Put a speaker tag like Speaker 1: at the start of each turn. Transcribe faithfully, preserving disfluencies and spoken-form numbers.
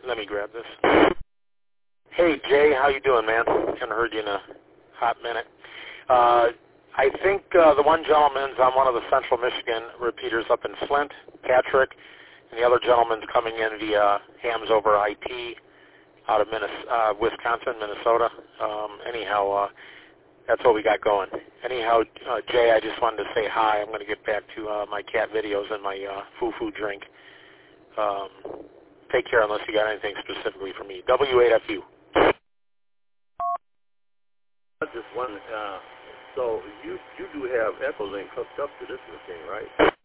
Speaker 1: Let me grab this. Hey, Jay, how you doing, man? Haven't heard you in a hot minute. Uh, I think uh, the one gentleman's on one of the Central Michigan repeaters up in Flint, Patrick, and the other gentleman's coming in via Hams over I P out of Minnesota, uh, Wisconsin, Minnesota. Um, anyhow, uh, that's what we got going. Anyhow, uh, Jay, I just wanted to say hi. I'm going to get back to uh, my cat videos and my uh, foo-foo drink. Um, take care unless you got anything specifically for me. W eight F U.
Speaker 2: Just one. Uh, so you you do have Echolink hooked up to this machine, right?